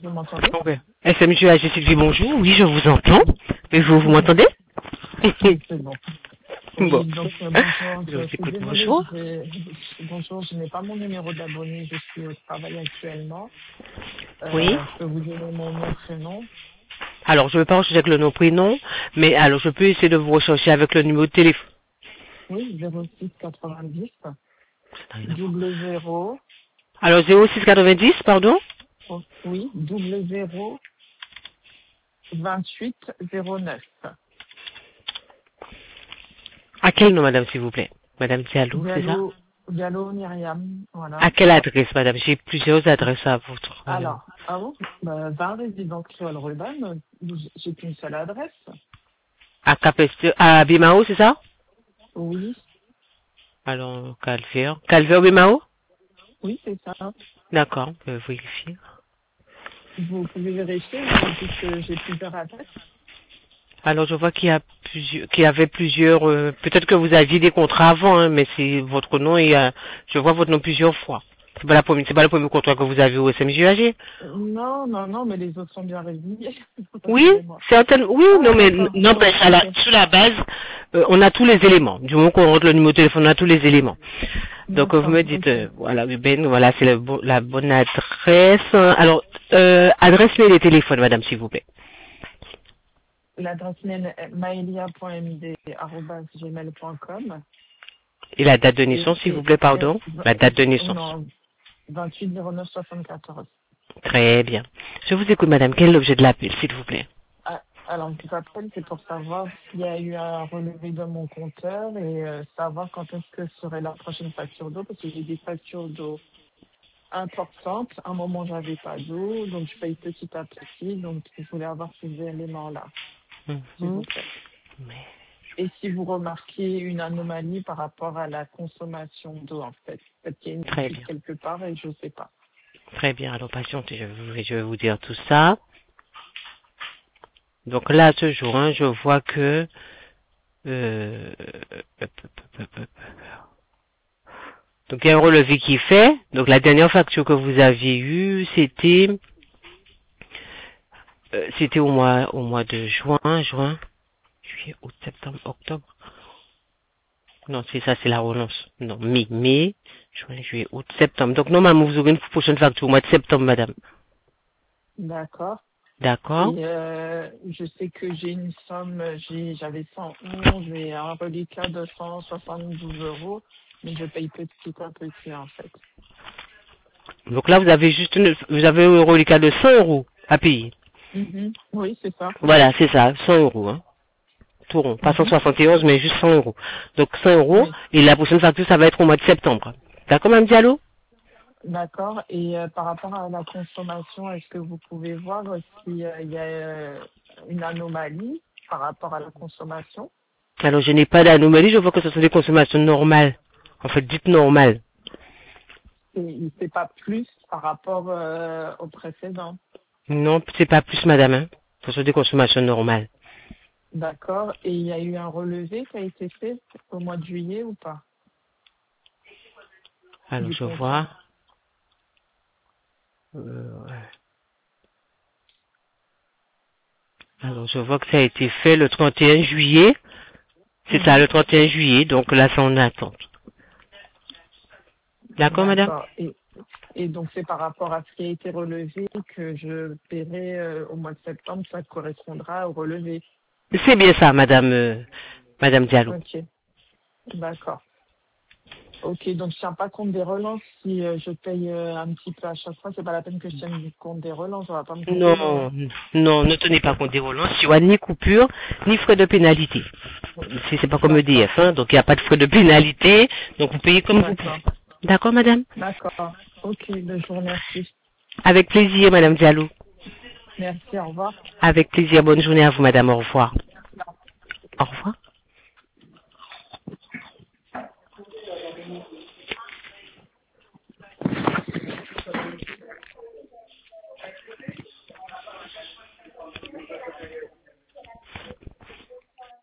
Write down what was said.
m'entendez? Ok. SMG AG Sylvie, bonjour. Oui, je vous entends. Et vous m'entendez? Oui, c'est bon. Oui, Bon. donc bonjour, Je je vous suis écoute, désolée, bonjour. bonjour, je n'ai pas mon numéro d'abonné, je suis au travail actuellement. Oui. Je peux vous donner mon nom, prénom. Alors, je ne vais pas rechercher avec le nom prénom, mais alors je peux essayer de vous rechercher avec le numéro de téléphone. Oui, 06 90 double 0, Alors, 0690, pardon. oui, double 0 28 09. À quel nom, madame, s'il vous plaît? Madame Diallo, c'est ça? Diallo Myriam, À voilà. quelle adresse, madame? J'ai plusieurs adresses à votre... Alors, ah bon, 20 résidence Créole Ruban, j'ai qu'une seule adresse. à Capeste, à Bimao, c'est ça? Oui, Alors, Calvaire. Calvaire, Bimao? oui, c'est ça. D'accord, je vais vérifier. Vous pouvez vérifier, puisque j'ai plusieurs adresses. Alors, je vois qu'il y avait plusieurs, peut-être que vous aviez des contrats avant, hein, mais c'est votre nom et je vois votre nom plusieurs fois. C'est pas le premier contrat que vous avez au SMJAG. Non, non, non, mais les autres sont bien résignés. Oui, Excusez-moi. certaines, oui, Ah, non, mais d'accord. n'empêche, Ok. sous la base, on a tous les éléments. Du moment qu'on rentre le numéro de téléphone, on a tous les éléments. Donc, vous D'accord, me dites, ok. voilà, Ben, voilà, c'est la bonne adresse. Alors, adresse mail et téléphone, madame, s'il vous plaît. L'adresse mail est maelia.md@gmail.com Et la date de naissance, s'il vous et plaît, pardon. La date de naissance. non, 28 09 74. Très bien. Je vous écoute, madame. Quel est l'objet de l'appel, s'il vous plaît? Ah, alors, je vous appelle, c'est pour savoir s'il y a eu un relevé de mon compteur et savoir quand est-ce que serait la prochaine facture d'eau, parce que j'ai des factures d'eau importantes. À un moment, j'avais pas d'eau, donc je paye petit à petit. Donc, je voulais avoir ces éléments-là, s'il Mhm. vous plaît. Et si vous remarquez une anomalie par rapport à la consommation d'eau, en fait. Peut-être qu'il y a une Très fuite bien. quelque part et je ne sais pas. Très bien. Alors, patientez, je vais vous dire tout ça. Donc là, à ce jour, hein, je vois que... euh, donc, il y a un relevé qui est fait. Donc, la dernière facture que vous aviez eue, c'était au mois de juin, juillet, août, septembre, octobre. Non, c'est ça, c'est la relance. Non, mai, juin, juillet, août, septembre. Donc, normalement, vous aurez une prochaine facture au mois de septembre, madame. D'accord. D'accord? Et je sais que j'ai une somme, j'avais 111 et un reliquat de 172 euros, mais je paye petit à petit, en fait. Donc là, vous avez un reliquat de 100 euros à payer. Mhm. Oui, c'est ça. Voilà, c'est ça, 100 euros, hein. Tout rond. Pas Mhm. 171, mais juste 100 euros. Donc 100 euros, Oui. et la prochaine facture, ça va être au mois de septembre. D'accord, Mme Diallo? D'accord. Et par rapport à la consommation, est-ce que vous pouvez voir s'il y a une anomalie par rapport à la consommation? Alors, je n'ai pas d'anomalie, je vois que ce sont des consommations normales. En fait, dites normales. Il ne fait pas plus par rapport au précédent. Non, c'est pas plus, madame, hein. Ce sont des consommations normales. D'accord. Et il y a eu un relevé qui a été fait au mois de juillet ou pas Alors, du je compteur? vois. Ouais. Alors, je vois que ça a été fait le 31 juillet. C'est ça, Mhm. le 31 juillet. Donc là, c'est en attente. D'accord, madame? D'accord. Et donc c'est par rapport à ce qui a été relevé que je paierai au mois de septembre, ça correspondra au relevé. C'est bien ça, madame Diallo. Ok. D'accord. Ok, donc je tiens pas compte des relances. Si je paye un petit peu à chaque fois, c'est pas la peine que je tienne compte des relances. On va pas me couper l'eau, hein. Non, non, ne tenez pas compte des relances. Il n'y aura ni coupure, ni frais de pénalité. Si c'est pas comme EDF, D'accord. hein, donc il n'y a pas de frais de pénalité, donc vous payez comme vous D'accord. pouvez. D'accord, madame? D'accord. Ok, ben, je vous remercie. Avec plaisir, madame Diallo. Merci, au revoir. Avec plaisir. Bonne journée à vous, madame. Au revoir. Au revoir.